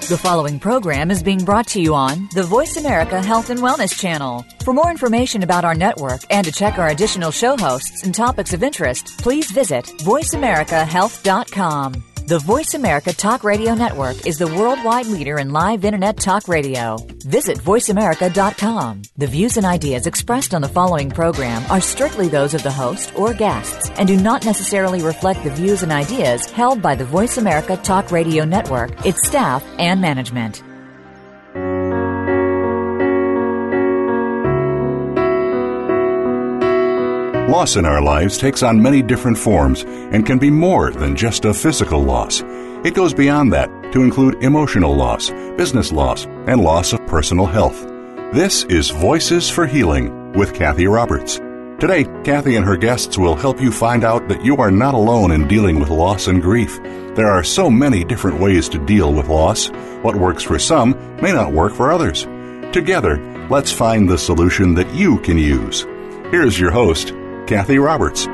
The following program is being brought to you on the Voice America Health and Wellness Channel. For more information about our network and to check our additional show hosts and topics of interest, please visit voiceamericahealth.com. The Voice America Talk Radio Network is the worldwide leader in live Internet talk radio. Visit voiceamerica.com. The views and ideas expressed on the following program are strictly those of the host or guests and do not necessarily reflect the views and ideas held by the Voice America Talk Radio Network, its staff, and management. Loss in our lives takes on many different forms and can be more than just a physical loss. It goes beyond that to include emotional loss, business loss, and loss of personal health. This is Voices for Healing with Kathy Roberts. Today, Kathy and her guests will help you find out that you are not alone in dealing with loss and grief. There are so many different ways to deal with loss. What works for some may not work for others. Together, let's find the solution that you can use. Here's your host, Kathy Roberts.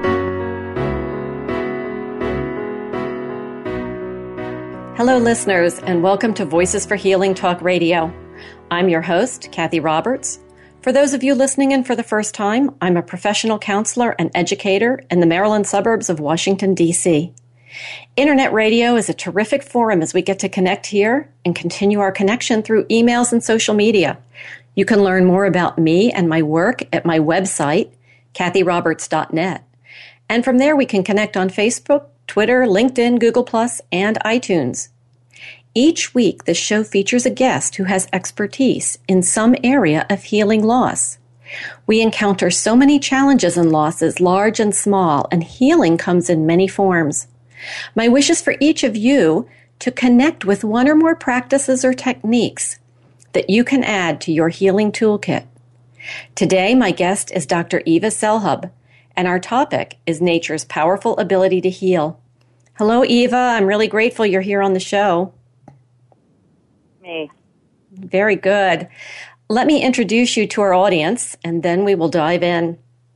Hello, listeners, and welcome to Voices for Healing Talk Radio. I'm your host, Kathy Roberts. For those of you listening in for the first time, I'm a professional counselor and educator in the Maryland suburbs of Washington, D.C. Internet radio is a terrific forum as we get to connect here and continue our connection through emails and social media. You can learn more about me and my work at my website, kathyroberts.net. And from there, we can connect on Facebook, Twitter, LinkedIn, Google+, and iTunes. Each week, the show features a guest who has expertise in some area of healing loss. We encounter so many challenges and losses, large and small, and healing comes in many forms. My wish is for each of you to connect with one or more practices or techniques that you can add to your healing toolkit. Today, my guest is Dr. Eva Selhub, and our topic is nature's powerful ability to heal. Hello, Eva. I'm really grateful you're here on the show. Me. Very good. Let me introduce you to our audience, and then we will dive in.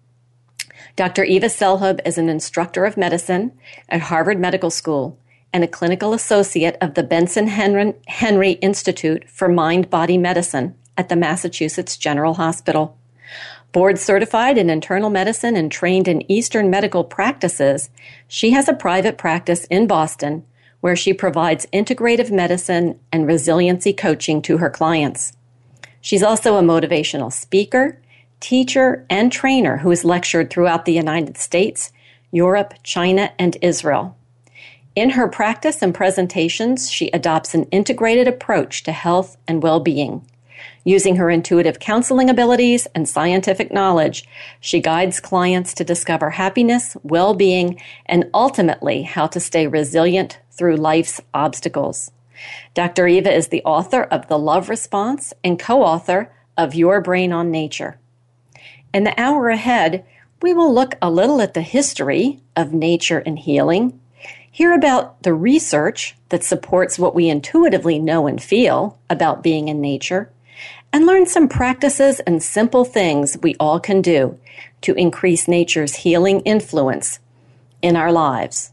Dr. Eva Selhub is an instructor of medicine at Harvard Medical School and a clinical associate of the Benson Henry Institute for Mind-Body Medicine at the Massachusetts General Hospital. Board certified in internal medicine and trained in Eastern medical practices, she has a private practice in Boston where she provides integrative medicine and resiliency coaching to her clients. She's also a motivational speaker, teacher, and trainer who has lectured throughout the United States, Europe, China, and Israel. In her practice and presentations, she adopts an integrated approach to health and well-being. Using her intuitive counseling abilities and scientific knowledge, she guides clients to discover happiness, well-being, and ultimately how to stay resilient through life's obstacles. Dr. Eva is the author of The Love Response and co-author of Your Brain on Nature. In the hour ahead, we will look a little at the history of nature and healing, hear about the research that supports what we intuitively know and feel about being in nature, and learn some practices and simple things we all can do to increase nature's healing influence in our lives.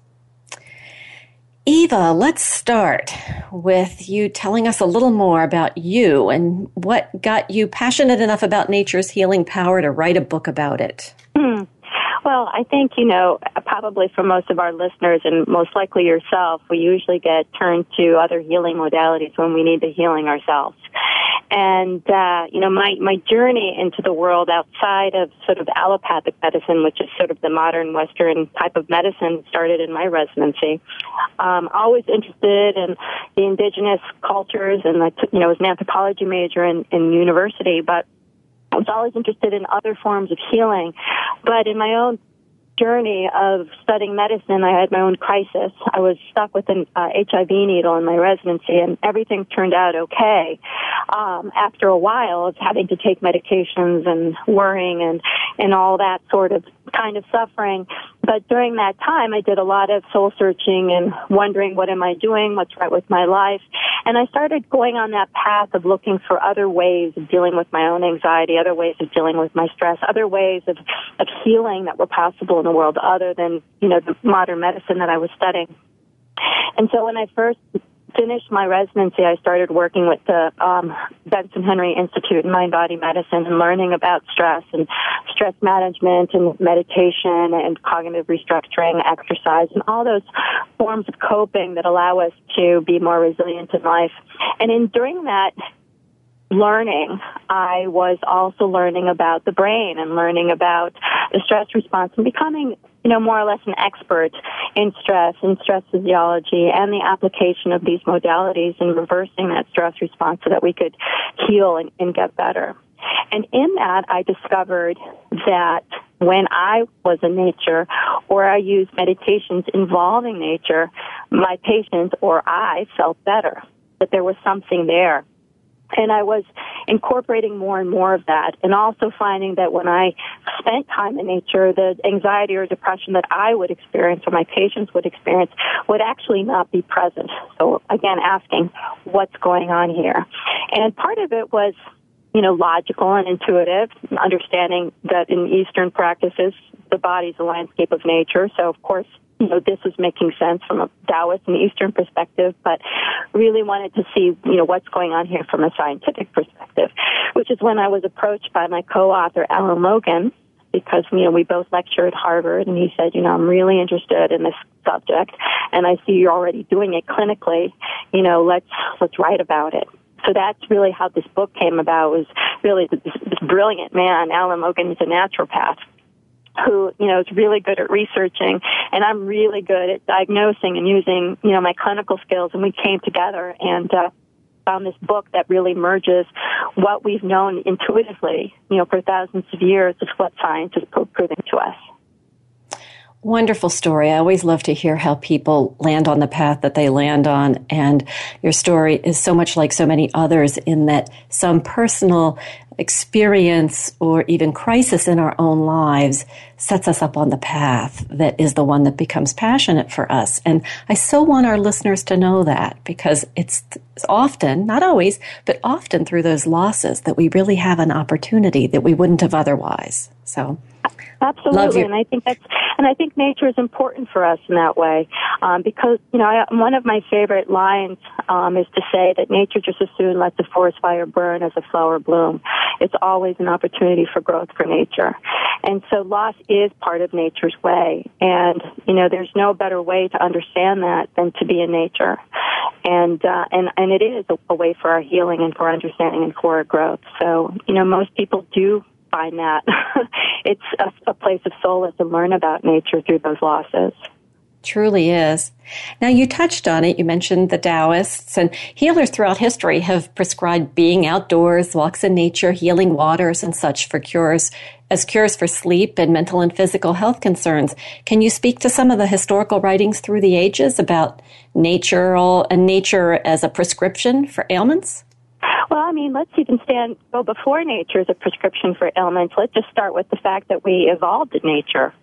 Eva, let's start with you telling us a little more about you and what got you passionate enough about nature's healing power to write a book about it. Well, I think, probably for most of our listeners and most likely yourself, we usually get turned to other healing modalities when we need the healing ourselves. And, my journey into the world outside of sort of allopathic medicine, which is sort of the modern Western type of medicine, started in my residency. Always interested in the indigenous cultures, and I was an anthropology major in university, but I was always interested in other forms of healing. But in my own journey of studying medicine, I had my own crisis. I was stuck with an HIV needle in my residency, and everything turned out okay. After a while of having to take medications and worrying and all that sort of kind of suffering. But during that time, I did a lot of soul searching and wondering, what am I doing? What's right with my life? And I started going on that path of looking for other ways of dealing with my own anxiety, other ways of dealing with my stress, other ways of healing that were possible in the world other than, the modern medicine that I was studying. And so when I first finished my residency, I started working with the Benson Henry Institute in Mind-Body Medicine and learning about stress and stress management and meditation and cognitive restructuring, exercise, and all those forms of coping that allow us to be more resilient in life. And during that learning, I was also learning about the brain and learning about the stress response and becoming, more or less an expert in stress and stress physiology and the application of these modalities and reversing that stress response so that we could heal and get better. And in that, I discovered that when I was in nature or I used meditations involving nature, my patients or I felt better, that there was something there. And I was incorporating more and more of that, and also finding that when I spent time in nature, the anxiety or depression that I would experience or my patients would experience would actually not be present. So again, asking what's going on here. And part of it was, logical and intuitive, understanding that in Eastern practices, the body's a landscape of nature. So of course, this was making sense from a Taoist and Eastern perspective, but really wanted to see, what's going on here from a scientific perspective, which is when I was approached by my co-author, Alan Logan, because, we both lecture at Harvard, and he said, I'm really interested in this subject, and I see you're already doing it clinically, let's write about it. So that's really how this book came about, was really this brilliant man, Alan Logan, is a naturopath, who, is really good at researching, and I'm really good at diagnosing and using, my clinical skills, and we came together and found this book that really merges what we've known intuitively, for thousands of years, is what science is proving to us. Wonderful story. I always love to hear how people land on the path that they land on, and your story is so much like so many others in that some personal experience or even crisis in our own lives sets us up on the path that is the one that becomes passionate for us. And I so want our listeners to know that, because it's often, not always, but often through those losses that we really have an opportunity that we wouldn't have otherwise. So absolutely, and I think nature is important for us in that way, because one of my favorite lines is to say that nature just as soon lets a forest fire burn as a flower bloom. It's always an opportunity for growth for nature, and so loss is part of nature's way. And there's no better way to understand that than to be in nature, and it is a way for our healing and for our understanding and for our growth. So most people do find that it's a place of solace and learn about nature through those losses. Truly is. Now, you touched on it. You mentioned the Taoists, and healers throughout history have prescribed being outdoors, walks in nature, healing waters, and such for cures for sleep and mental and physical health concerns. Can you speak to some of the historical writings through the ages about nature as a prescription for ailments? Well, let's even go before nature as a prescription for ailments. Let's just start with the fact that we evolved in nature.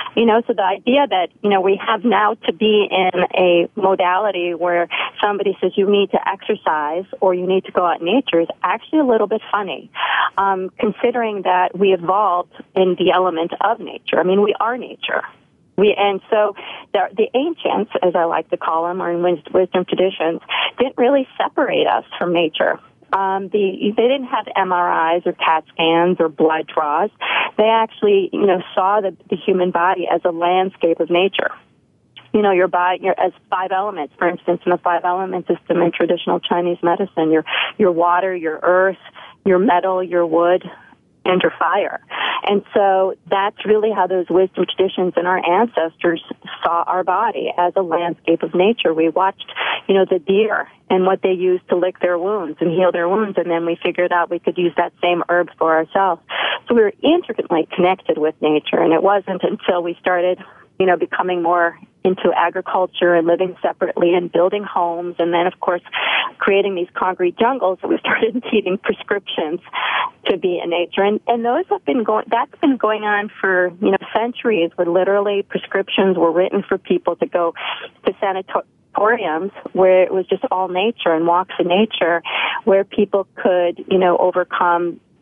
So the idea that, we have now to be in a modality where somebody says you need to exercise or you need to go out in nature is actually a little bit funny, considering that we evolved in the element of nature. We are nature. And so the ancients, as I like to call them, or in wisdom traditions, didn't really separate us from nature. They didn't have MRIs or CAT scans or blood draws. They actually, saw the human body as a landscape of nature. Your body, as 5 elements, for instance, in the 5 element system in traditional Chinese medicine, your water, your earth, your metal, your wood, and your fire. And so that's really how those wisdom traditions and our ancestors saw our body, as a landscape of nature. We watched, the deer and what they used to lick their wounds and heal their wounds, and then we figured out we could use that same herb for ourselves. So we were intricately connected with nature, and it wasn't until we started, becoming more into agriculture and living separately and building homes, and then, of course, creating these concrete jungles, that we started needing prescriptions to be in nature. And those have been that's been going on for, centuries, where literally prescriptions were written for people to go to sanatoriums where it was just all nature and walks in nature, where people could, overcome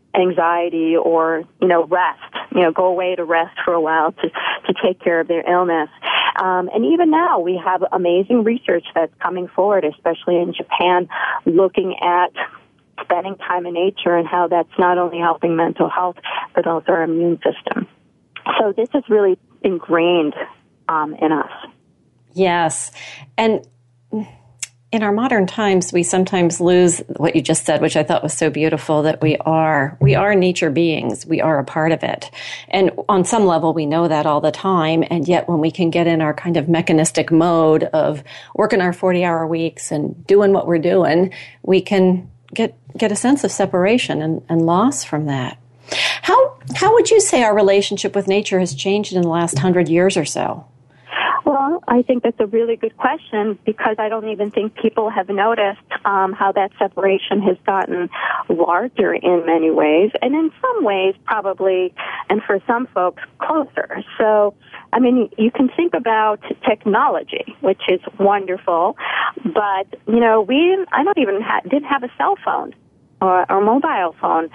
anxiety or, rest, go away to rest for a while to take care of their illness. And even now we have amazing research that's coming forward, especially in Japan, looking at spending time in nature and how that's not only helping mental health, but also our immune system. So this is really ingrained in us. Yes. And in our modern times, we sometimes lose what you just said, which I thought was so beautiful, that we are nature beings. We are a part of it. And on some level, we know that all the time. And yet when we can get in our kind of mechanistic mode of working our 40-hour weeks and doing what we're doing, we can get a sense of separation and loss from that. How would you say our relationship with nature has changed in the last 100 years or so? Well, I think that's a really good question, because I don't even think people have noticed how that separation has gotten larger in many ways, and in some ways probably, and for some folks, closer. So, I mean, you can think about technology, which is wonderful, but, I didn't have a cell phone or mobile phone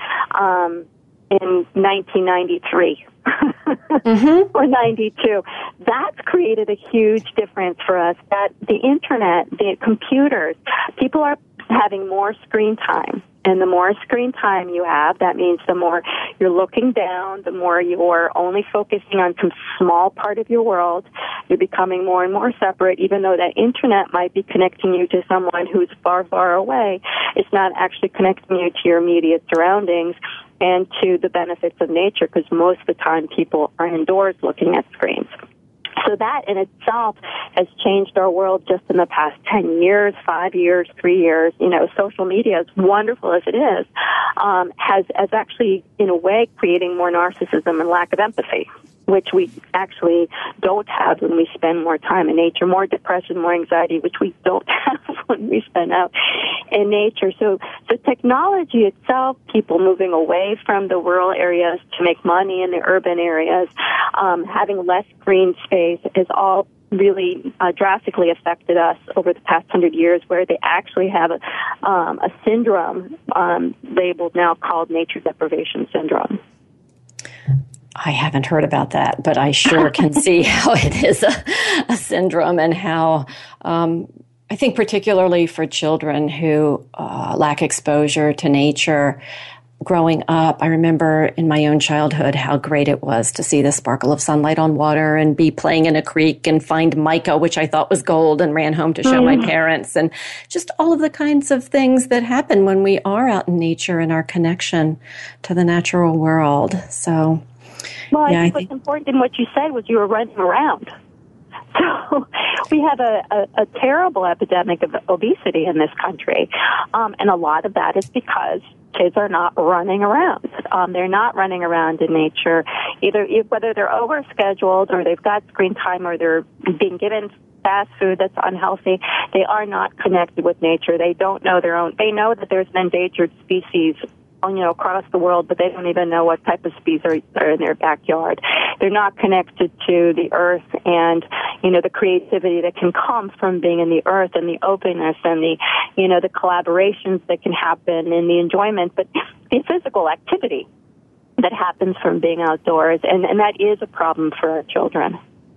in 1993. Mm-hmm. Or 92. That's created a huge difference for us, that the internet, the computers, people are having more screen time. And the more screen time you have, that means the more you're looking down, the more you're only focusing on some small part of your world. You're becoming more and more separate, even though that internet might be connecting you to someone who's far, far away. It's not actually connecting you to your immediate surroundings and to the benefits of nature, because most of the time people are indoors looking at screens. So that in itself has changed our world just in the past 10 years, 5 years, 3 years. Social media, as wonderful as it is, has actually, in a way, creating more narcissism and lack of empathy, which we actually don't have when we spend more time in nature, more depression, more anxiety, which we don't have when we spend out in nature. So technology itself, people moving away from the rural areas to make money in the urban areas, having less green space, has all really drastically affected us over the past 100 years, where they actually have a syndrome labeled now called nature deprivation syndrome. I haven't heard about that, but I sure can see how it is a syndrome, and how I think particularly for children who lack exposure to nature growing up. I remember in my own childhood how great it was to see the sparkle of sunlight on water and be playing in a creek and find mica, which I thought was gold, and ran home to show my parents, and just all of the kinds of things that happen when we are out in nature and our connection to the natural world. So, well, I think what's important in what you said was you were running around. So we have a terrible epidemic of obesity in this country, and a lot of that is because kids are not running around. They're not running around in nature, whether they're overscheduled or they've got screen time or they're being given fast food that's unhealthy. They are not connected with nature. They don't know their own. They know that there's an endangered species across the world, but they don't even know what type of species are in their backyard. They're not connected to the earth and, the creativity that can come from being in the earth, and the openness and the collaborations that can happen and the enjoyment, but the physical activity that happens from being outdoors. And that is a problem for our children.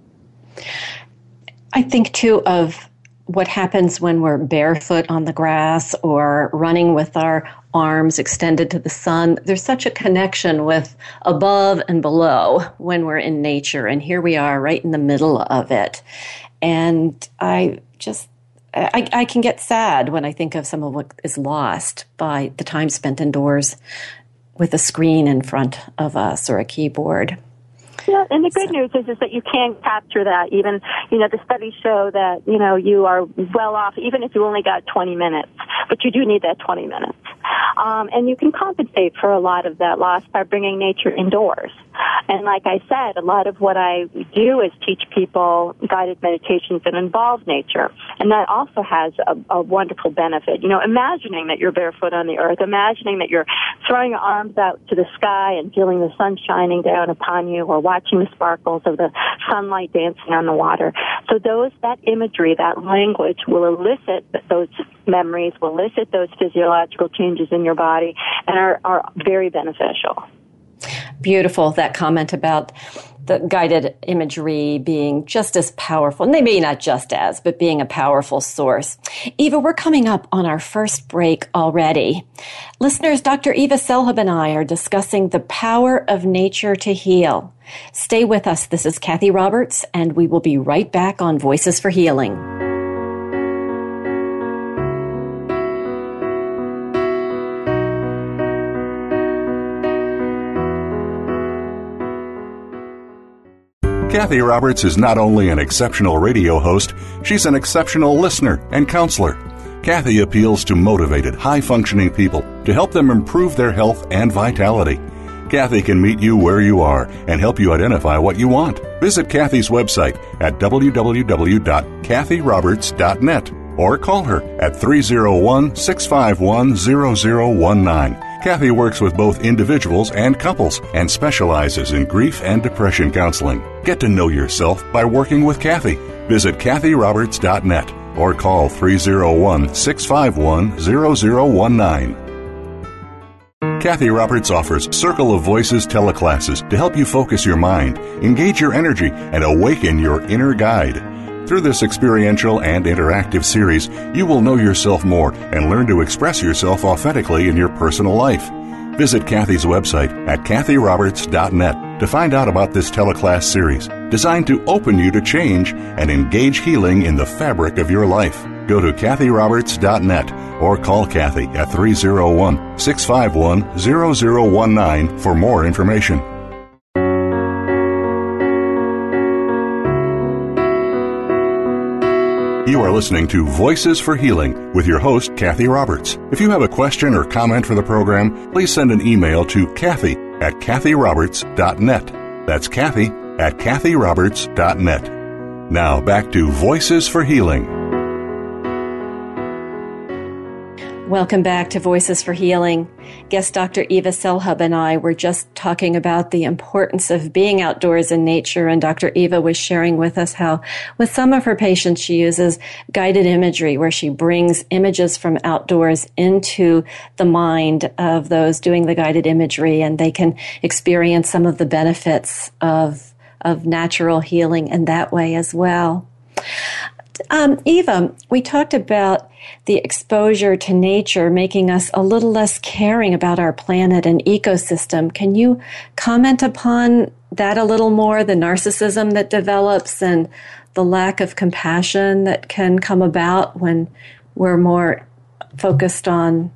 I think, too, of what happens when we're barefoot on the grass or running with our arms extended to the sun. There's such a connection with above and below when we're in nature, and here we are right in the middle of it. And I can get sad when I think of some of what is lost by the time spent indoors with a screen in front of us or a keyboard. Yeah, and the good news is that you can capture that. Even, the studies show that, you are well off, even if you only got 20 minutes. But you do need that 20 minutes. And you can compensate for a lot of that loss by bringing nature indoors. And like I said, a lot of what I do is teach people guided meditations that involve nature. And that also has a wonderful benefit. Imagining that you're barefoot on the earth, imagining that you're throwing your arms out to the sky and feeling the sun shining down upon you, or watching the sparkles of the sunlight dancing on the water. So that imagery, that language will elicit those memories, will elicit those physiological changes in your body, and are very beneficial. Beautiful, that comment about the guided imagery being just as powerful, maybe not just as, but being a powerful source. Eva, we're coming up on our first break already. Listeners, Dr. Eva Selhub and I are discussing the power of nature to heal. Stay with us. This is Kathy Roberts, and we will be right back on Voices for Healing. Kathy Roberts is not only an exceptional radio host, she's an exceptional listener and counselor. Kathy appeals to motivated, high-functioning people to help them improve their health and vitality. Kathy can meet you where you are and help you identify what you want. Visit Kathy's website at www.kathyroberts.net or call her at 301-651-0019. Kathy works with both individuals and couples and specializes in grief and depression counseling. Get to know yourself by working with Kathy. Visit kathyroberts.net or call 301-651-0019. Kathy Roberts offers Circle of Voices teleclasses to help you focus your mind, engage your energy, and awaken your inner guide. Through this experiential and interactive series, you will know yourself more and learn to express yourself authentically in your personal life. Visit Kathy's website at kathyroberts.net to find out about this teleclass series, designed to open you to change and engage healing in the fabric of your life. Go to kathyroberts.net or call Kathy at 301-651-0019 for more information. You are listening to Voices for Healing with your host, Kathy Roberts. If you have a question or comment for the program, please send an email to Kathy at kathyroberts.net. That's Kathy at kathyroberts.net. Now back to Voices for Healing. Welcome back to Voices for Healing. Guest Dr. Eva Selhub and I were just talking about the importance of being outdoors in nature, and Dr. Eva was sharing with us how with some of her patients she uses guided imagery, where she brings images from outdoors into the mind of those doing the guided imagery, and they can experience some of the benefits of natural healing in that way as well. Eva, we talked about the exposure to nature making us a little less caring about our planet and ecosystem. Can you comment upon that a little more, the narcissism that develops and the lack of compassion that can come about when we're more focused on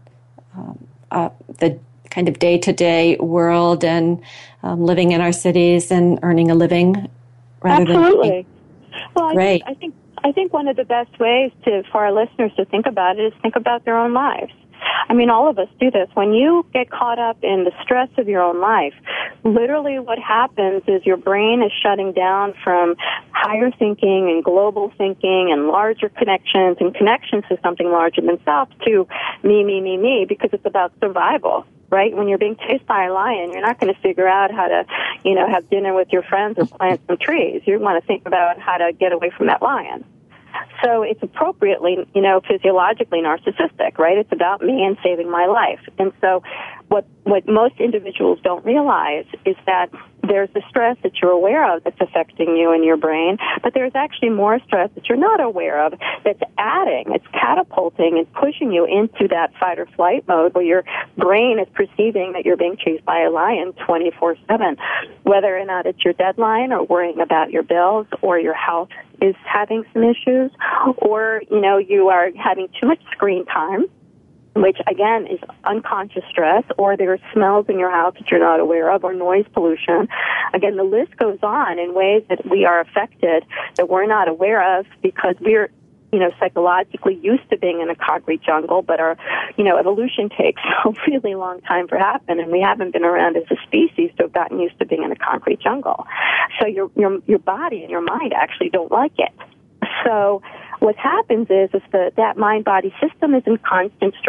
the kind of day-to-day world and living in our cities and earning a living rather Absolutely. Well, Great. I think one of the best ways for our listeners to think about it is think about their own lives. I mean, all of us do this. When you get caught up in the stress of your own life, literally what happens is your brain is shutting down from higher thinking and global thinking and larger connections and connections to something larger than self to me, because it's about survival. Right? When you're being chased by a lion, you're not going to figure out how to, have dinner with your friends or plant some trees. You want to think about how to get away from that lion. So it's appropriately, physiologically narcissistic, right? It's about me and saving my life. And so what most individuals don't realize is that there's the stress that you're aware of that's affecting you and your brain, but there's actually more stress that you're not aware of that's adding, it's catapulting and pushing you into that fight or flight mode where your brain is perceiving that you're being chased by a lion 24/7, whether or not it's your deadline or worrying about your bills or your health is having some issues, or, you are having too much screen time, which, again, is unconscious stress, or there are smells in your house that you're not aware of, or noise pollution. Again, the list goes on in ways that we are affected that we're not aware of because we're, psychologically used to being in a concrete jungle, but our, evolution takes a really long time to happen, and we haven't been around as a species to have gotten used to being in a concrete jungle. So your body and your mind actually don't like it. So what happens is that mind-body system is in constant stress.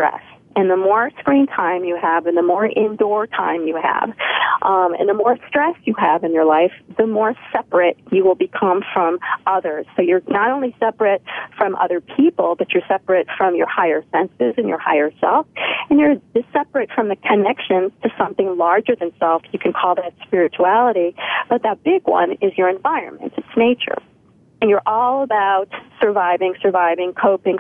And the more screen time you have and the more indoor time you have, and the more stress you have in your life, the more separate you will become from others. So you're not only separate from other people, but you're separate from your higher senses and your higher self. And you're separate from the connection to something larger than self. You can call that spirituality. But that big one is your environment. It's nature. And you're all about surviving, coping.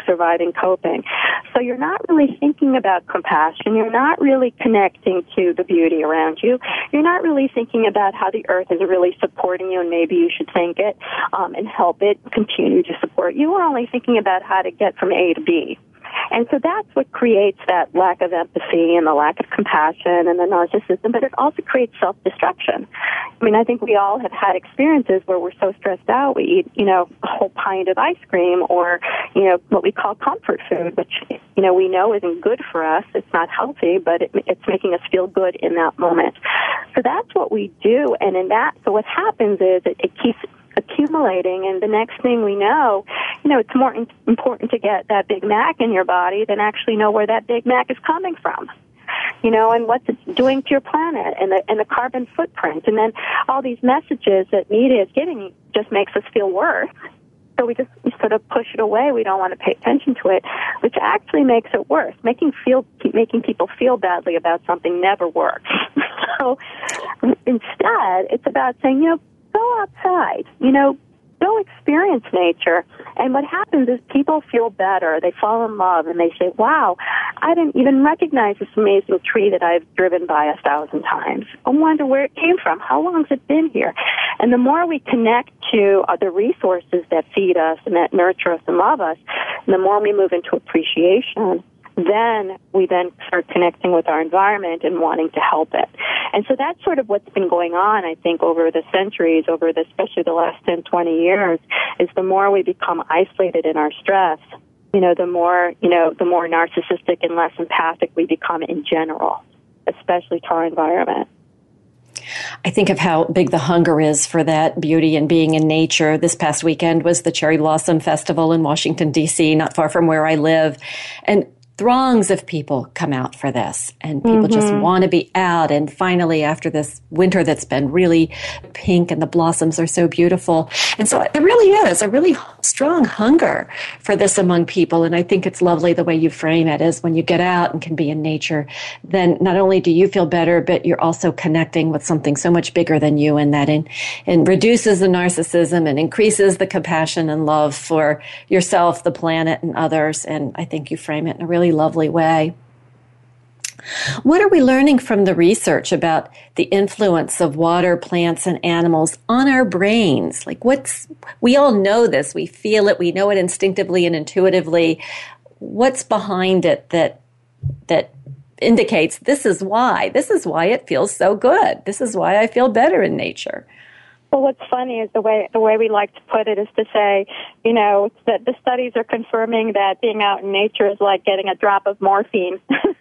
So you're not really thinking about compassion. You're not really connecting to the beauty around you. You're not really thinking about how the earth is really supporting you, and maybe you should thank it and help it continue to support you. You're only thinking about how to get from A to B. And so that's what creates that lack of empathy and the lack of compassion and the narcissism, but it also creates self-destruction. I mean, I think we all have had experiences where we're so stressed out, we eat, a whole pint of ice cream or, what we call comfort food, which, we know isn't good for us. It's not healthy, but it's making us feel good in that moment. So that's what we do. And so what happens is it keeps accumulating, and the next thing we know, it's more important to get that Big Mac in your body than actually know where that Big Mac is coming from, and what it's doing to your planet and the carbon footprint. And then all these messages that media is giving just makes us feel worse. So we sort of push it away. We don't want to pay attention to it, which actually makes it worse. Making people feel badly about something never works. So instead, it's about saying, go outside, go experience nature. And what happens is people feel better. They fall in love and they say, wow, I didn't even recognize this amazing tree that I've driven by 1,000 times. I wonder where it came from. How long has it been here? And the more we connect to the resources that feed us and that nurture us and love us, and the more we move into appreciation, then we start connecting with our environment and wanting to help it. And so that's sort of what's been going on, I think, over the centuries, especially the last 10, 20 years, is the more we become isolated in our stress, the more narcissistic and less empathic we become in general, especially to our environment. I think of how big the hunger is for that beauty and being in nature. This past weekend was the Cherry Blossom Festival in Washington, D.C., not far from where I live. And throngs of people come out for this, and people just want to be out. And finally, after this winter that's been really pink and the blossoms are so beautiful. And so there really is a really strong hunger for this among people. And I think it's lovely the way you frame it is when you get out and can be in nature, then not only do you feel better, but you're also connecting with something so much bigger than you, and that and reduces the narcissism and increases the compassion and love for yourself, the planet, and others. And I think you frame it in a really lovely way. What are we learning from the research about the influence of water, plants, and animals on our brains? We all know this, we feel it, we know it instinctively and intuitively. What's behind it that indicates this is why it feels so good? This is why I feel better in nature. Well, what's funny is the way we like to put it is to say, that the studies are confirming that being out in nature is like getting a drop of morphine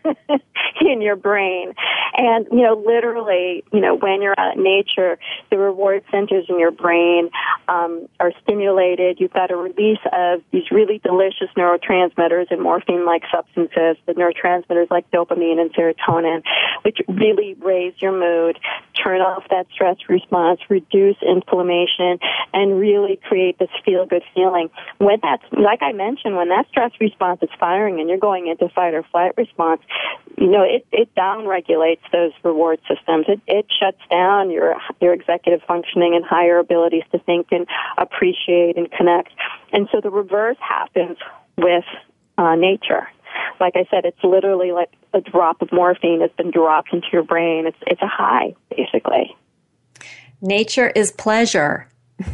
in your brain. And, literally, when you're out in nature, the reward centers in your brain are stimulated. You've got a release of these really delicious neurotransmitters and morphine-like substances, the neurotransmitters like dopamine and serotonin, which really raise your mood, turn off that stress response, reduce inflammation, and really create this feel-good feeling. When that's, like I mentioned, when that stress response is firing and you're going into fight or flight response, it down-regulates those reward systems. It shuts down your executive functioning and higher abilities to think and appreciate and connect. And so the reverse happens with nature. Like I said, it's literally like a drop of morphine has been dropped into your brain. It's a high, basically. Nature is pleasure.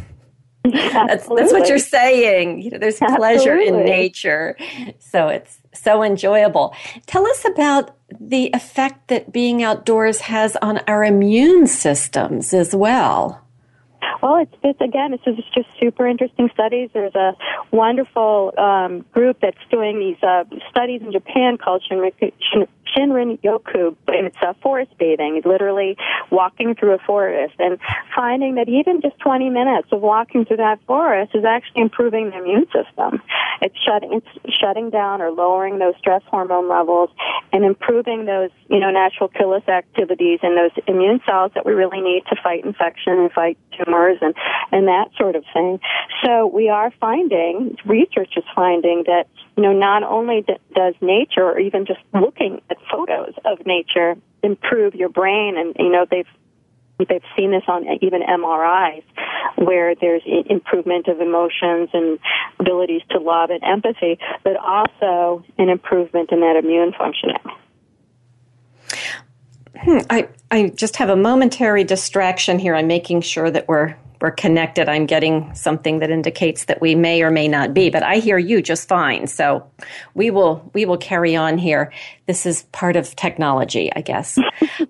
That's what you're saying. There's pleasure in nature. So it's so enjoyable. Tell us about the effect that being outdoors has on our immune systems as well. Well, it's just super interesting studies. There's a wonderful group that's doing these studies in Japan called Shinrin-yoku, and it's forest bathing, literally walking through a forest and finding that even just 20 minutes of walking through that forest is actually improving the immune system. It's shutting down or lowering those stress hormone levels, and improving those, natural killer activities and those immune cells that we really need to fight infection and fight tumors and that sort of thing. So we are finding, research is finding that, not only does nature, or even just looking at photos of nature, improve your brain, and, they've seen this on even MRIs, where there's improvement of emotions and abilities to love and empathy, but also an improvement in that immune functioning. I just have a momentary distraction here. I'm making sure that we're connected. I'm getting something that indicates that we may or may not be, but I hear you just fine. So we will carry on here. This is part of technology, I guess.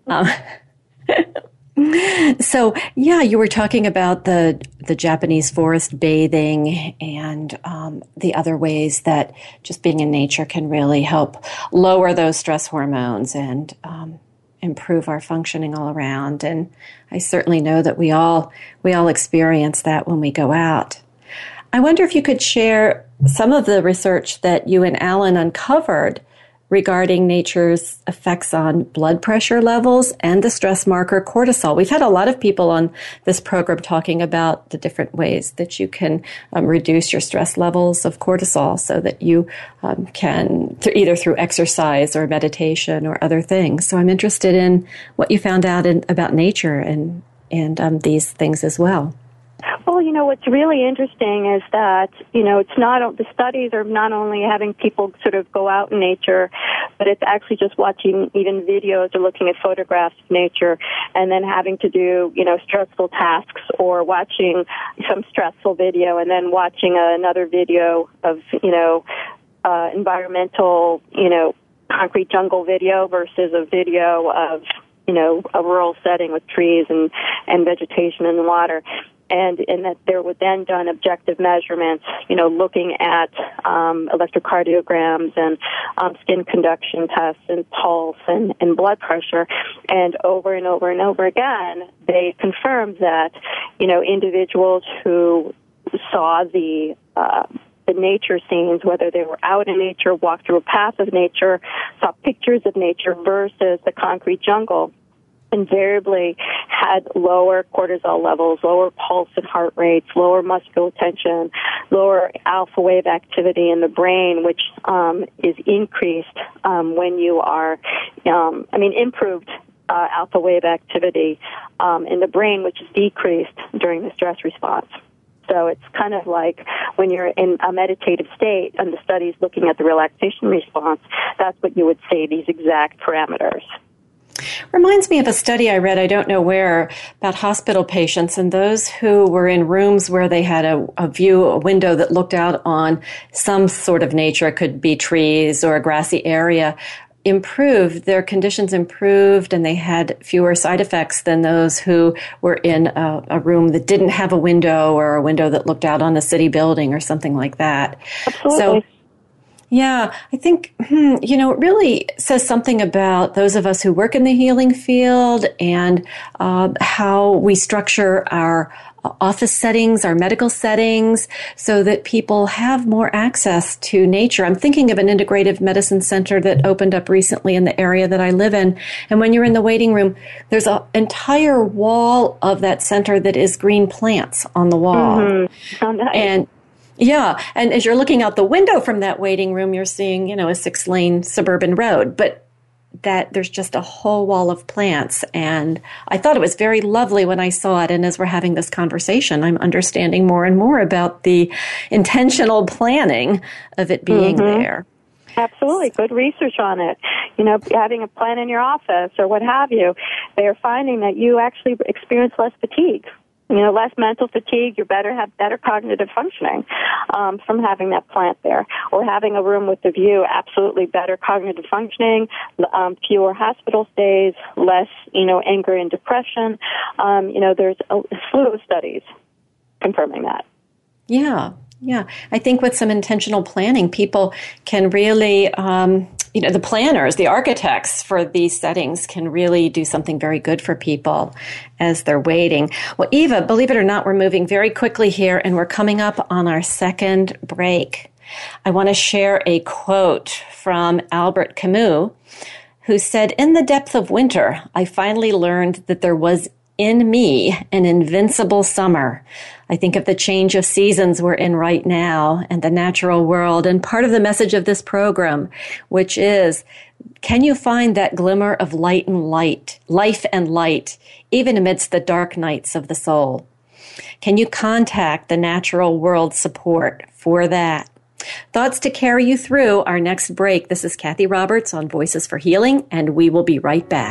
So, yeah, you were talking about the Japanese forest bathing and the other ways that just being in nature can really help lower those stress hormones and improve our functioning all around. And I certainly know that we all experience that when we go out. I wonder if you could share some of the research that you and Alan uncovered regarding nature's effects on blood pressure levels and the stress marker cortisol. We've had a lot of people on this program talking about the different ways that you can reduce your stress levels of cortisol so that you can, either through exercise or meditation or other things. So I'm interested in what you found out about nature and these things as well. Well, what's really interesting is that, it's not, the studies are not only having people sort of go out in nature, but it's actually just watching even videos or looking at photographs of nature and then having to do, stressful tasks or watching some stressful video and then watching another video of, environmental, concrete jungle video versus a video of, a rural setting with trees and vegetation and water. And that there were then done objective measurements, looking at electrocardiograms and skin conduction tests and pulse and blood pressure. And over and over and over again, they confirmed that, individuals who saw the nature scenes, whether they were out in nature, walked through a path of nature, saw pictures of nature versus the concrete jungle, invariably had lower cortisol levels, lower pulse and heart rates, lower muscular tension, lower alpha wave activity in the brain, which is increased when you are, improved alpha wave activity in the brain, which is decreased during the stress response. So it's kind of like when you're in a meditative state and the studies looking at the relaxation response, that's what you would say, these exact parameters. Reminds me of a study I read, I don't know where, about hospital patients and those who were in rooms where they had a window that looked out on some sort of nature. It could be trees or a grassy area. Their conditions improved, and they had fewer side effects than those who were in a room that didn't have a window or a window that looked out on a city building or something like that. Absolutely. So, yeah, I think, it really says something about those of us who work in the healing field and how we structure our office settings, our medical settings, so that people have more access to nature. I'm thinking of an integrative medicine center that opened up recently in the area that I live in. And when you're in the waiting room, there's an entire wall of that center that is green plants on the wall. Mm-hmm. Oh, nice. And as you're looking out the window from that waiting room, you're seeing, a 6-lane suburban road, but that there's just a whole wall of plants. And I thought it was very lovely when I saw it. And as we're having this conversation, I'm understanding more and more about the intentional planning of it being there. Absolutely. Good research on it. Having a plan in your office or what have you, they're finding that you actually experience less fatigue. Less mental fatigue, have better cognitive functioning from having that plant there. Or having a room with a view, absolutely better cognitive functioning, fewer hospital stays, less, anger and depression. There's a slew of studies confirming that. Yeah. I think with some intentional planning, people can really, the planners, the architects for these settings can really do something very good for people as they're waiting. Well, Eva, believe it or not, we're moving very quickly here and we're coming up on our second break. I want to share a quote from Albert Camus, who said, "In the depth of winter, I finally learned that there was in me an invincible summer." I think of the change of seasons we're in right now and the natural world, and part of the message of this program, which is, can you find that glimmer of life and light, even amidst the dark nights of the soul? Can you contact the natural world support for that? Thoughts to carry you through our next break. This is Kathy Roberts on Voices for Healing, and we will be right back.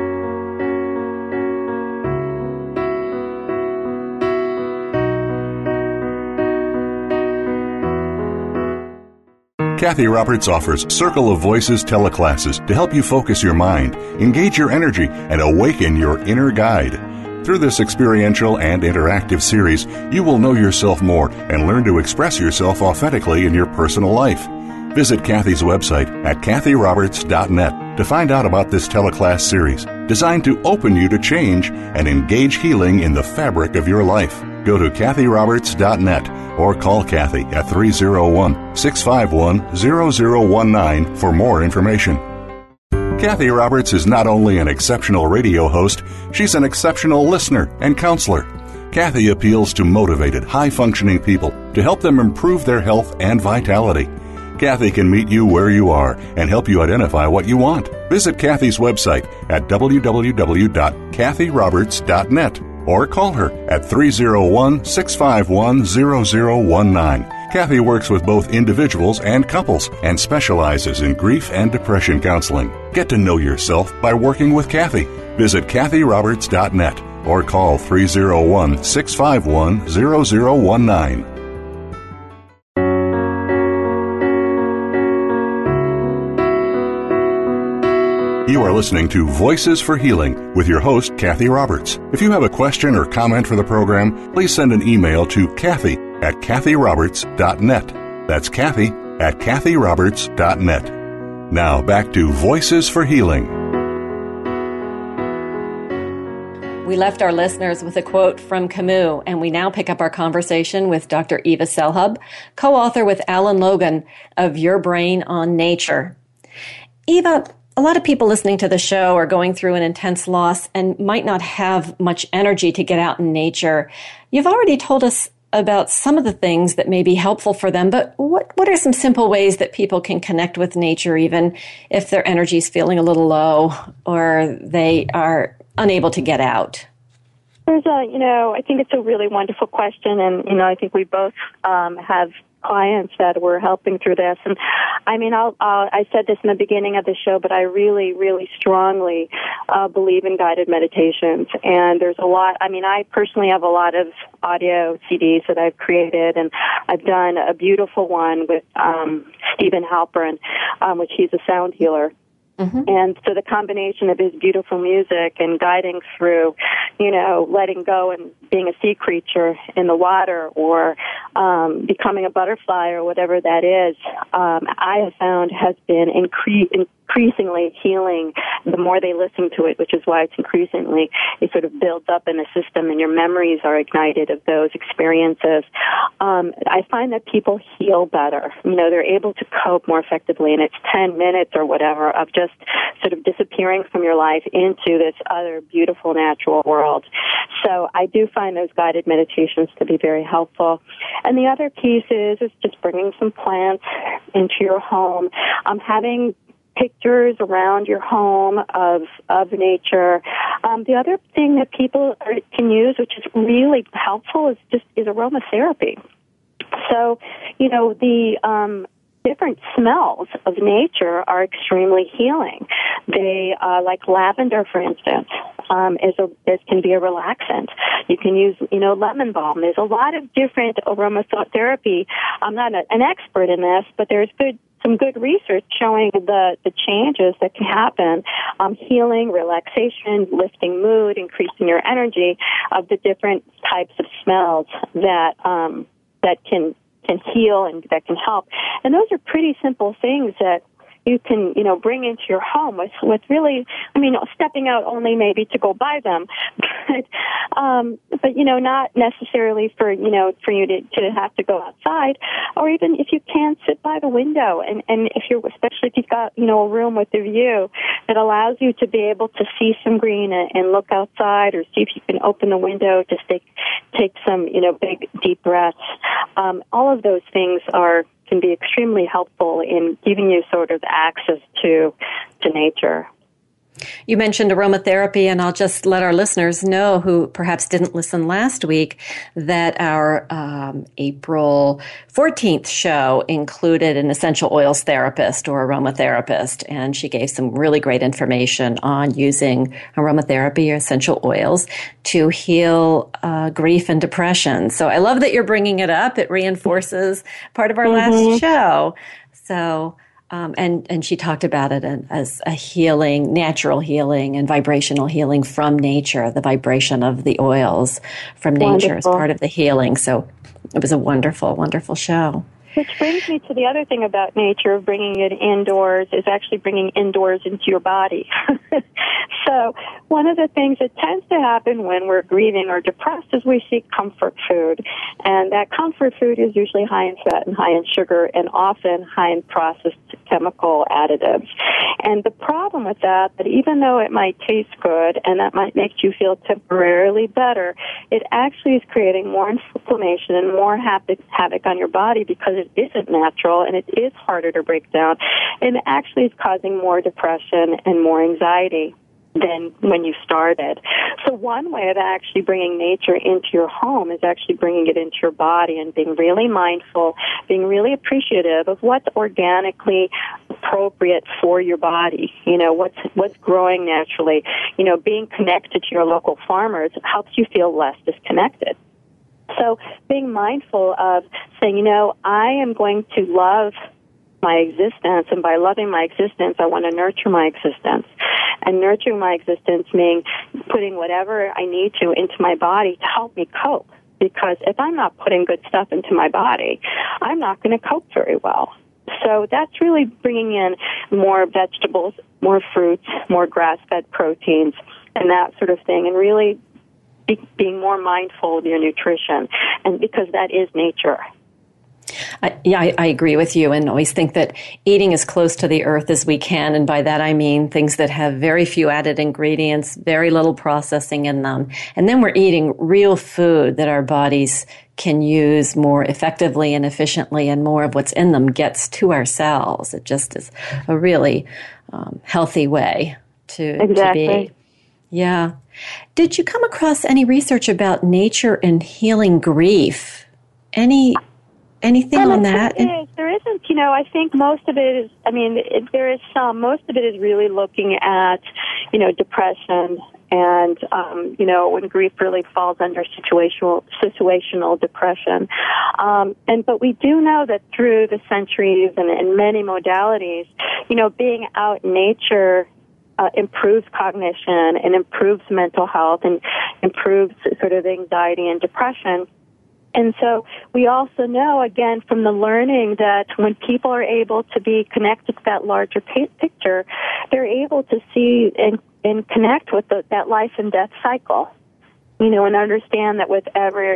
Kathy Roberts offers Circle of Voices teleclasses to help you focus your mind, engage your energy, and awaken your inner guide. Through this experiential and interactive series, you will know yourself more and learn to express yourself authentically in your personal life. Visit Kathy's website at kathyroberts.net to find out about this teleclass series designed to open you to change and engage healing in the fabric of your life. Go to kathyroberts.net or call Kathy at 301-651-0019 for more information. Kathy Roberts is not only an exceptional radio host, she's an exceptional listener and counselor. Kathy appeals to motivated, high-functioning people to help them improve their health and vitality. Kathy can meet you where you are and help you identify what you want. Visit Kathy's website at www.kathyroberts.net or call her at 301-651-0019. Kathy works with both individuals and couples and specializes in grief and depression counseling. Get to know yourself by working with Kathy. Visit kathyroberts.net or call 301-651-0019. You are listening to Voices for Healing with your host, Kathy Roberts. If you have a question or comment for the program, please send an email to Kathy at kathyroberts.net. That's Kathy at kathyroberts.net. Now back to Voices for Healing. We left our listeners with a quote from Camus, and we now pick up our conversation with Dr. Eva Selhub, co-author with Alan Logan of Your Brain on Nature. Eva, a lot of people listening to the show are going through an intense loss and might not have much energy to get out in nature. You've already told us about some of the things that may be helpful for them, but what are some simple ways that people can connect with nature even if their energy is feeling a little low or they are unable to get out? There's I think it's a really wonderful question, and, I think we both have clients that we're helping through this. And I mean, I said this in the beginning of the show, but I really, really strongly believe in guided meditations. And there's a lot, I personally have a lot of audio CDs that I've created, and I've done a beautiful one with Stephen Halpern, which he's a sound healer. Mm-hmm. And so the combination of his beautiful music and guiding through, letting go and being a sea creature in the water or becoming a butterfly or whatever that is, I have found has been increasingly healing the more they listen to it, which is why it sort of builds up in the system and your memories are ignited of those experiences. I find that people heal better. They're able to cope more effectively, and it's 10 minutes or whatever of just sort of disappearing from your life into this other beautiful natural world. So I do find those guided meditations to be very helpful. And the other piece is just bringing some plants into your home, having pictures around your home of nature. The other thing that people can use, which is really helpful, is aromatherapy. So, the different smells of nature are extremely healing. They, like lavender, for instance, can be a relaxant. You can use, lemon balm. There's a lot of different aromatherapy. I'm not an expert in this, but there's some good research showing the changes that can happen, healing, relaxation, lifting mood, increasing your energy of the different types of smells that can heal and that can help. And those are pretty simple things that you can, bring into your home with really, stepping out only maybe to go buy them, but not necessarily for you to have to go outside, or even if you can sit by the window and especially if you've got, a room with a view that allows you to be able to see some green and look outside, or see if you can open the window to take some, big deep breaths. All of those things can be extremely helpful in giving you sort of access to nature. You mentioned aromatherapy, and I'll just let our listeners know who perhaps didn't listen last week that our April 14th show included an essential oils therapist or aromatherapist, and she gave some really great information on using aromatherapy or essential oils to heal grief and depression. So I love that you're bringing it up. It reinforces part of our last show. So... And she talked about it as a healing, natural healing and vibrational healing from nature, the vibration of the oils from nature as part of the healing. So it was a wonderful, wonderful show. Which brings me to the other thing about nature, bringing it indoors, is actually bringing indoors into your body. So one of the things that tends to happen when we're grieving or depressed is we seek comfort food. And that comfort food is usually high in fat and high in sugar and often high in processed chemical additives. And the problem with that even though it might taste good and that might make you feel temporarily better, it actually is creating more inflammation and more havoc on your body because it isn't natural and it is harder to break down, and it actually is causing more depression and more anxiety than when you started. So one way of actually bringing nature into your home is actually bringing it into your body and being really mindful, being really appreciative of what's organically appropriate for your body, what's growing naturally. Being connected to your local farmers helps you feel less disconnected. So being mindful of saying, I am going to love my existence, and by loving my existence, I want to nurture my existence. And nurturing my existence means putting whatever I need to into my body to help me cope. Because if I'm not putting good stuff into my body, I'm not going to cope very well. So that's really bringing in more vegetables, more fruits, more grass-fed proteins, and that sort of thing, and really being more mindful of your nutrition, and because that is nature. I agree with you, and always think that eating as close to the earth as we can, and by that I mean things that have very few added ingredients, very little processing in them, and then we're eating real food that our bodies can use more effectively and efficiently, and more of what's in them gets to our cells. It just is a really healthy way to be. Yeah. Did you come across any research about nature and healing grief? Anything on that? There isn't, I think most of it is, there is some. Most of it is really looking at, depression and, when grief really falls under situational depression. But we do know that through the centuries and in many modalities, being out in nature improves cognition and improves mental health and improves sort of anxiety and depression. And so we also know, again, from the learning that when people are able to be connected to that larger picture, they're able to see and connect with that life and death cycle, and understand that with every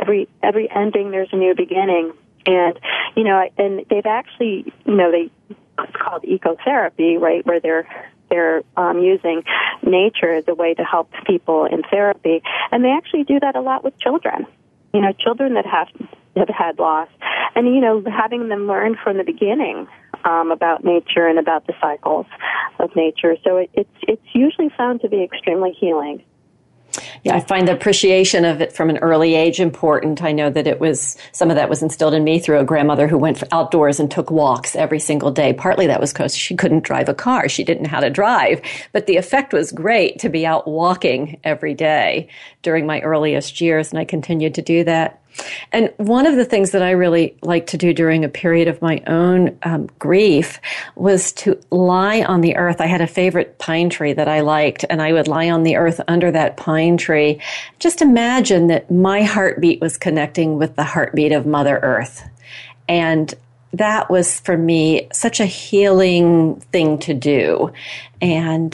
ending, there's a new beginning. And, and they've actually, it's called ecotherapy, right, where they're using nature as a way to help people in therapy. And they actually do that a lot with children. Children that have had loss, and having them learn from the beginning about nature and about the cycles of nature. So it's usually found to be extremely healing. Yeah, I find the appreciation of it from an early age important. I know that some of that was instilled in me through a grandmother who went outdoors and took walks every single day. Partly that was because she couldn't drive a car. She didn't know how to drive. But the effect was great to be out walking every day during my earliest years, and I continued to do that. And one of the things that I really liked to do during a period of my own grief was to lie on the earth. I had a favorite pine tree that I liked, and I would lie on the earth under that pine tree. Just imagine that my heartbeat was connecting with the heartbeat of Mother Earth. And that was for me such a healing thing to do. And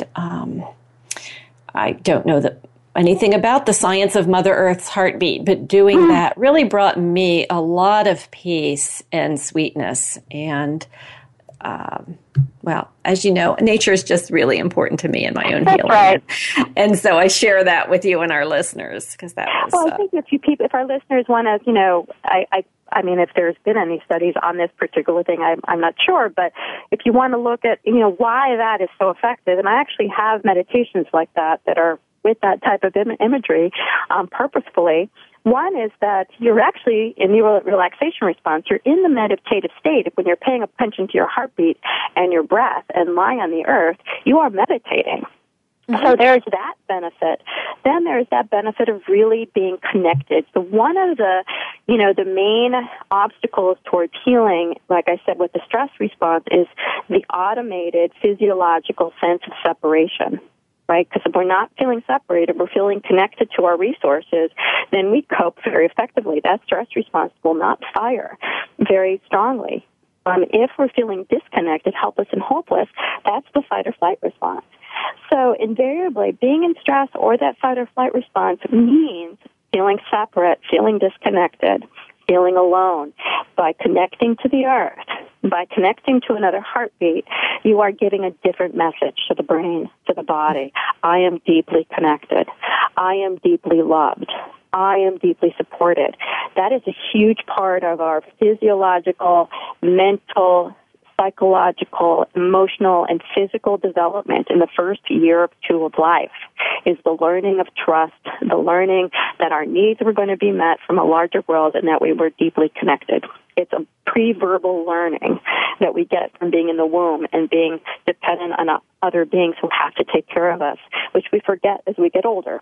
I don't know anything about the science of Mother Earth's heartbeat, but doing that really brought me a lot of peace and sweetness. And, well, as you know, nature is just really important to me in my own healing. Right. And so I share that with you and our listeners, because that was... Well, I think if our listeners want to, I mean, if there's been any studies on this particular thing, I'm not sure, but if you want to look at, why that is so effective, and I actually have meditations like that are with that type of imagery purposefully. One is that you're actually in the relaxation response. You're in the meditative state. When you're paying attention to your heartbeat and your breath and lying on the earth, you are meditating. Mm-hmm. So there's that benefit. Then there's that benefit of really being connected. So one of the main obstacles towards healing, like I said, with the stress response, is the automated physiological sense of separation. Right? Because if we're not feeling separated, we're feeling connected to our resources, then we cope very effectively. That stress response will not fire very strongly. If we're feeling disconnected, helpless, and hopeless, that's the fight or flight response. So invariably, being in stress or that fight or flight response means feeling separate, feeling disconnected, feeling alone. By connecting to the earth, by connecting to another heartbeat, you are giving a different message to the brain, to the body. I am deeply connected. I am deeply loved. I am deeply supported. That is a huge part of our physiological, mental, psychological, emotional, and physical development in the first year or two of life is the learning of trust, the learning that our needs were going to be met from a larger world and that we were deeply connected. It's a pre-verbal learning that we get from being in the womb and being dependent on other beings who have to take care of us, which we forget as we get older.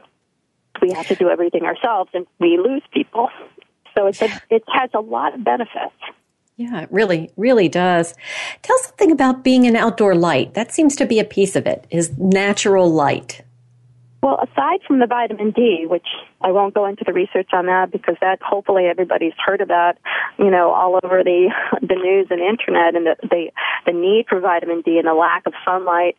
We have to do everything ourselves, and we lose people. So it has a lot of benefits. Yeah, it really, really does. Tell something about being an outdoor light. That seems to be a piece of it, is natural light. Well, aside from the vitamin D, which I won't go into the research on that because that hopefully everybody's heard about, all over the news and internet, and the need for vitamin D and the lack of sunlight,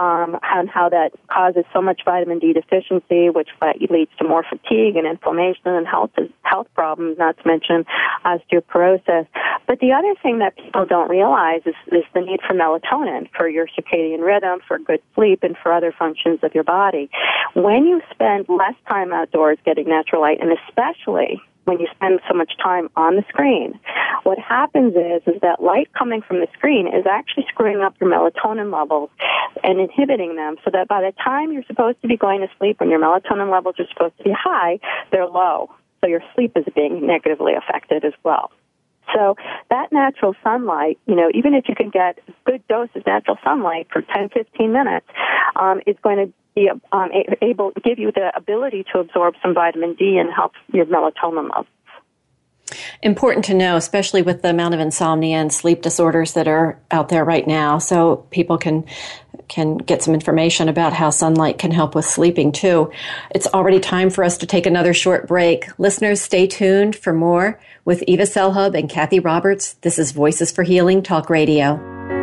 and how that causes so much vitamin D deficiency, which leads to more fatigue and inflammation and health problems, not to mention osteoporosis. But the other thing that people don't realize is the need for melatonin for your circadian rhythm, for good sleep, and for other functions of your body. When you spend less time outdoors getting natural light, and especially when you spend so much time on the screen, what happens is that light coming from the screen is actually screwing up your melatonin levels and inhibiting them, so that by the time you're supposed to be going to sleep, when your melatonin levels are supposed to be high, they're low. So your sleep is being negatively affected as well. So that natural sunlight, even if you can get a good dose of natural sunlight for 10, 15 minutes, is going to be able to give you the ability to absorb some vitamin D and help your melatonin levels. Important to know, especially with the amount of insomnia and sleep disorders that are out there right now, so people can get some information about how sunlight can help with sleeping too. It's already time for us to take another short break. Listeners, stay tuned for more with Eva Selhub and Kathy Roberts. This is Voices for Healing Talk Radio.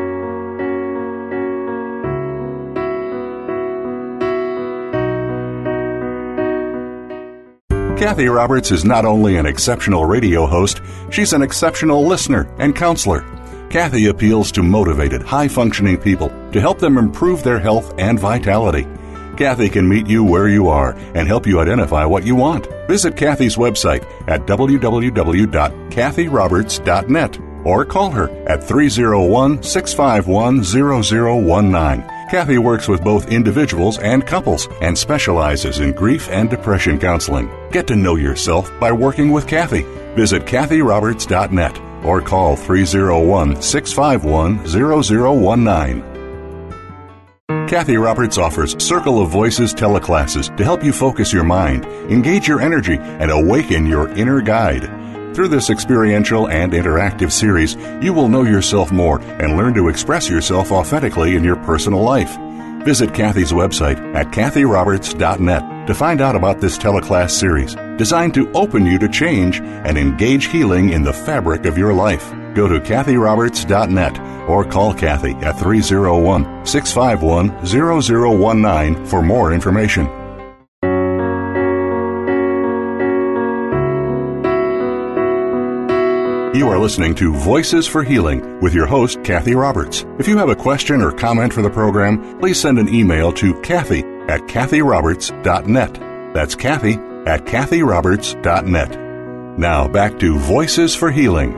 Kathy Roberts is not only an exceptional radio host, she's an exceptional listener and counselor. Kathy appeals to motivated, high-functioning people to help them improve their health and vitality. Kathy can meet you where you are and help you identify what you want. Visit Kathy's website at www.kathyroberts.net or call her at 301-651-0019. Kathy works with both individuals and couples and specializes in grief and depression counseling. Get to know yourself by working with Kathy. Visit kathyroberts.net or call 301-651-0019. Kathy Roberts offers Circle of Voices teleclasses to help you focus your mind, engage your energy, and awaken your inner guide. Through this experiential and interactive series, you will know yourself more and learn to express yourself authentically in your personal life. Visit Kathy's website at kathyroberts.net to find out about this teleclass series designed to open you to change and engage healing in the fabric of your life. Go to KathyRoberts.net or call Kathy at 301-651-0019 for more information. You are listening to Voices for Healing with your host, Kathy Roberts. If you have a question or comment for the program, please send an email to Kathy at KathyRoberts.net. That's Kathy at KathyRoberts.net. Now back to Voices for Healing.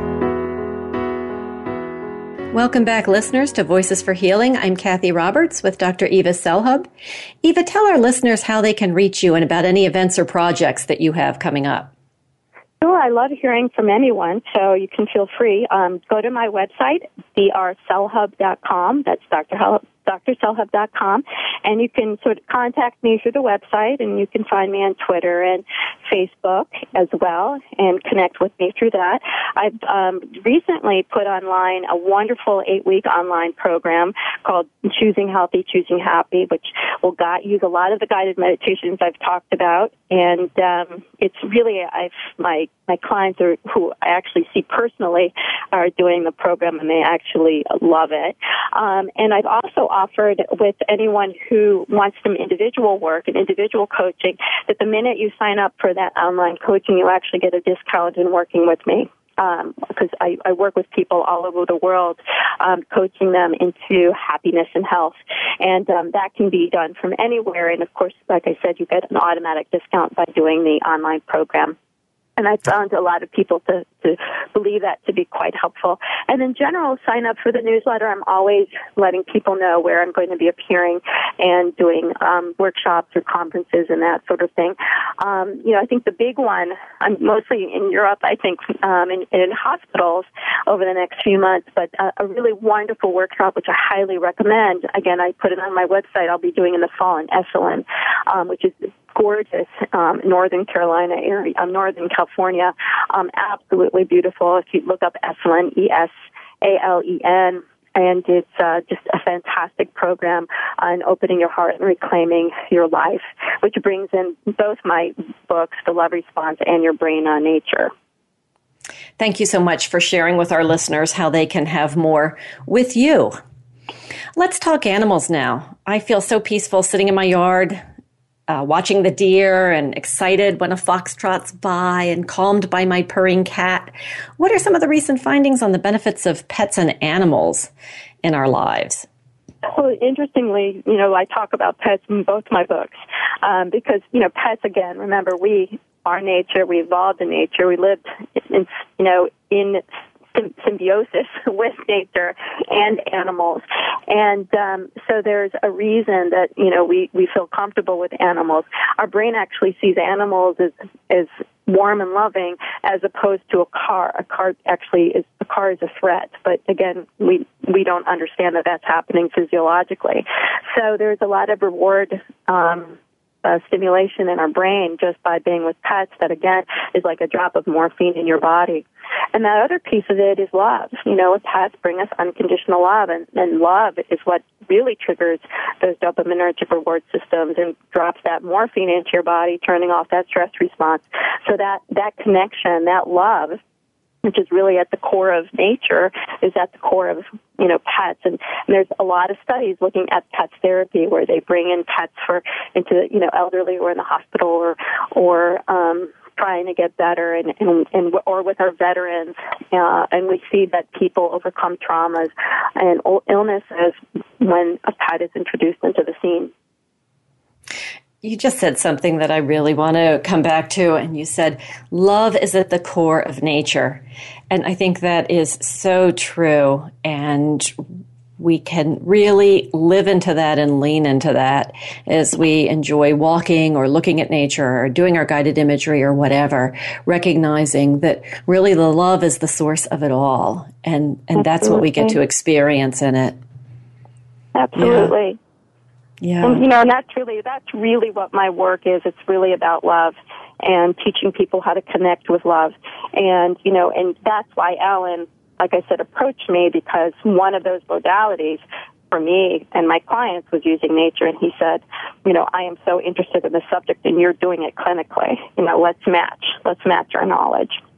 Welcome back, listeners, to Voices for Healing. I'm Kathy Roberts with Dr. Eva Selhub. Eva, tell our listeners how they can reach you and about any events or projects that you have coming up. Sure, I love hearing from anyone, so you can feel free. Go to my website, drselhub.com. That's drselhub.com, and you can sort of contact me through the website, and you can find me on Twitter and Facebook as well, and connect with me through that. I've recently put online a wonderful 8-week online program called Choosing Healthy, Choosing Happy, which will use a lot of the guided meditations I've talked about, and it's really my clients who I actually see personally are doing the program, and they actually love it. And I've also offered with anyone who wants some individual work and individual coaching that the minute you sign up for that online coaching, you actually get a discount in working with me. Because I work with people all over the world, coaching them into happiness and health. And that can be done from anywhere. And, of course, like I said, you get an automatic discount by doing the online program. And I found a lot of people to believe that to be quite helpful. And in general, sign up for the newsletter. I'm always letting people know where I'm going to be appearing and doing workshops or conferences and that sort of thing. I think the big one, I'm mostly in Europe, I think, in hospitals over the next few months, but a really wonderful workshop, which I highly recommend. Again, I put it on my website. I'll be doing in the fall in Esalen, which is gorgeous, Northern Carolina area, Northern California, absolutely beautiful. If you look up Esalen, Esalen, and it's just a fantastic program on opening your heart and reclaiming your life, which brings in both my books, The Love Response and Your Brain on Nature. Thank you so much for sharing with our listeners how they can have more with you. Let's talk animals now. I feel so peaceful sitting in my yard, watching the deer, and excited when a fox trots by, and calmed by my purring cat. What are some of the recent findings on the benefits of pets and animals in our lives? Well, interestingly, I talk about pets in both my books because, pets, again, remember, we are nature, we evolved in nature, we lived in symbiosis with nature and animals. And so there's a reason that, we feel comfortable with animals. Our brain actually sees animals as warm and loving as opposed to a car. A car is a threat. But again, we don't understand that that's happening physiologically. So there's a lot of reward stimulation in our brain just by being with pets that, again, is like a drop of morphine in your body. And that other piece of it is love. Pets bring us unconditional love, and love is what really triggers those dopaminergic reward systems and drops that morphine into your body, turning off that stress response. So that connection, that love, which is really at the core of nature, is at the core of, pets. And there's a lot of studies looking at pets therapy where they bring in pets into elderly or in the hospital or trying to get better or with our veterans. And we see that people overcome traumas and illnesses when a pet is introduced into the scene. You just said something that I really want to come back to, and you said love is at the core of nature. And I think that is so true, and we can really live into that and lean into that as we enjoy walking or looking at nature or doing our guided imagery or whatever, recognizing that really the love is the source of it all, and that's what we get to experience in it. Absolutely. Yeah. And, that's really what my work is. It's really about love and teaching people how to connect with love. And, and that's why Alan, like I said, approached me, because one of those modalities for me and my clients was using nature. And he said, I am so interested in the subject and you're doing it clinically. Let's match our knowledge.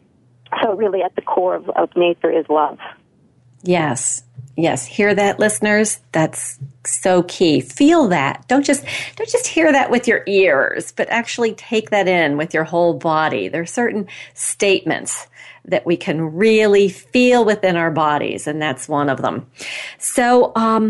So really at the core of nature is love. Yes. Yes. Hear that, listeners? That's so key. Feel that. Don't just hear that with your ears, but actually take that in with your whole body. There are certain statements that we can really feel within our bodies, and that's one of them. So,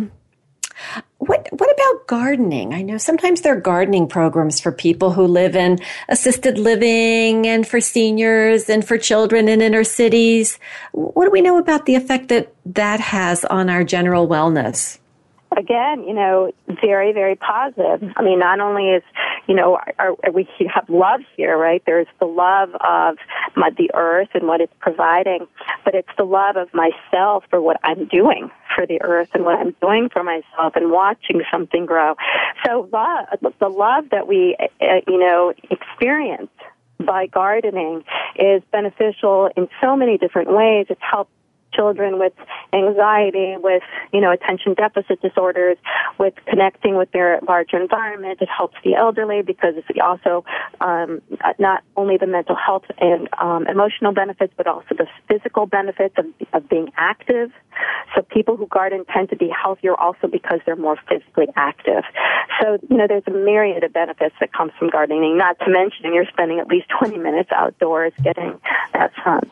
what about gardening? I know sometimes there are gardening programs for people who live in assisted living and for seniors and for children in inner cities. What do we know about the effect that has on our general wellness? Again, very, very positive. I mean, not only is, we have love here, right? There's the love of the earth and what it's providing, but it's the love of myself for what I'm doing for the earth and what I'm doing for myself and watching something grow. So the love that we, experience by gardening is beneficial in so many different ways. It's helped children with anxiety, with, attention deficit disorders, with connecting with their larger environment. It helps the elderly because it's also not only the mental health and emotional benefits, but also the physical benefits of being active. So people who garden tend to be healthier also because they're more physically active. So, there's a myriad of benefits that comes from gardening, not to mention you're spending at least 20 minutes outdoors getting that sun.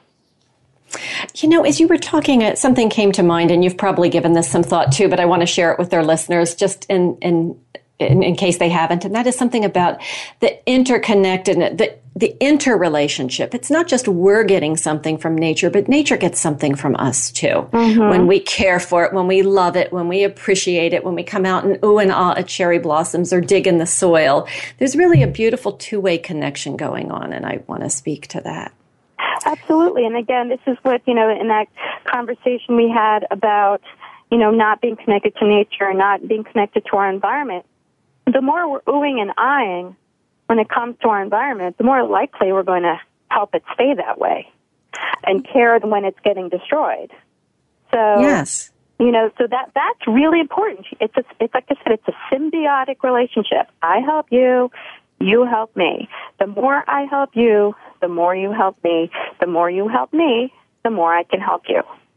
As you were talking, something came to mind, and you've probably given this some thought too, but I want to share it with our listeners just in case they haven't. And that is something about the interconnectedness, the interrelationship. It's not just we're getting something from nature, but nature gets something from us too. Mm-hmm. When we care for it, when we love it, when we appreciate it, when we come out and ooh and ah at cherry blossoms or dig in the soil, there's really a beautiful two-way connection going on, and I want to speak to that. Absolutely. And again, this is what, in that conversation we had about, not being connected to nature and not being connected to our environment. The more we're oohing and eyeing when it comes to our environment, the more likely we're going to help it stay that way and care when it's getting destroyed. So, yes. So that's really important. It's like I said, it's a symbiotic relationship. I help you. You help me. The more I help you, the more you help me. The more you help me, the more I can help you.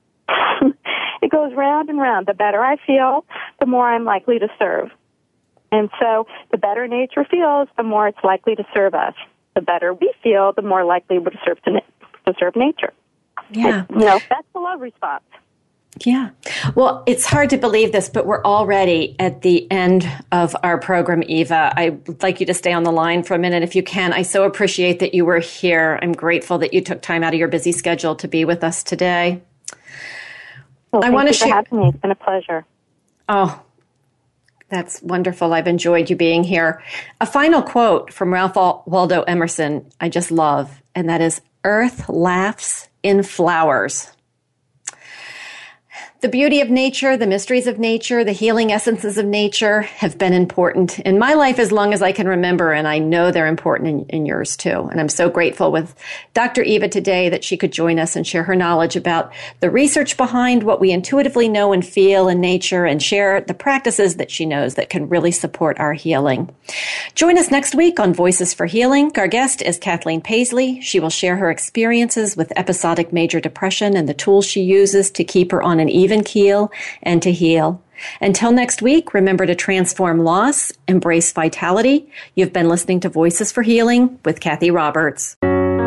It goes round and round. The better I feel, the more I'm likely to serve. And so the better nature feels, the more it's likely to serve us. The better we feel, the more likely we're to serve nature. Yeah. That's the love response. Yeah. Well, it's hard to believe this, but we're already at the end of our program, Eva. I'd like you to stay on the line for a minute if you can. I so appreciate that you were here. I'm grateful that you took time out of your busy schedule to be with us today. Well, thank you for having me. It's been a pleasure. Oh, that's wonderful. I've enjoyed you being here. A final quote from Ralph Waldo Emerson I just love, and that is, "Earth laughs in flowers." The beauty of nature, the mysteries of nature, the healing essences of nature have been important in my life as long as I can remember, and I know they're important in yours too. And I'm so grateful with Dr. Eva today that she could join us and share her knowledge about the research behind what we intuitively know and feel in nature and share the practices that she knows that can really support our healing. Join us next week on Voices for Healing. Our guest is Kathleen Paisley. She will share her experiences with episodic major depression and the tools she uses to keep her on an even keel and to heal. Until next week, remember to transform loss, embrace vitality. You've been listening to Voices for Healing with Kathy Roberts.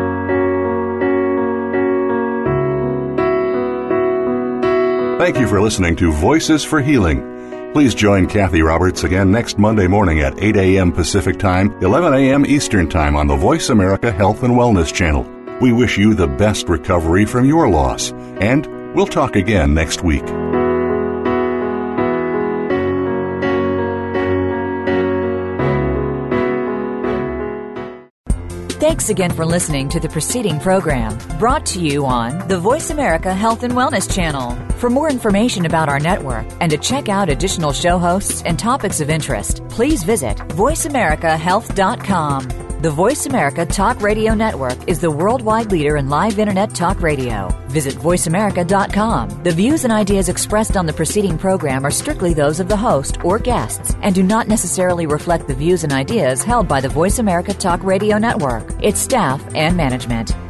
Thank you for listening to Voices for Healing. Please join Kathy Roberts again next Monday morning at 8 a.m. Pacific Time, 11 a.m. Eastern Time on the Voice America Health and Wellness Channel. We wish you the best recovery from your loss, and we'll talk again next week. Thanks again for listening to the preceding program, brought to you on the Voice America Health and Wellness Channel. For more information about our network and to check out additional show hosts and topics of interest, please visit voiceamericahealth.com. The Voice America Talk Radio Network is the worldwide leader in live Internet talk radio. Visit voiceamerica.com. The views and ideas expressed on the preceding program are strictly those of the host or guests and do not necessarily reflect the views and ideas held by the Voice America Talk Radio Network, its staff, and management.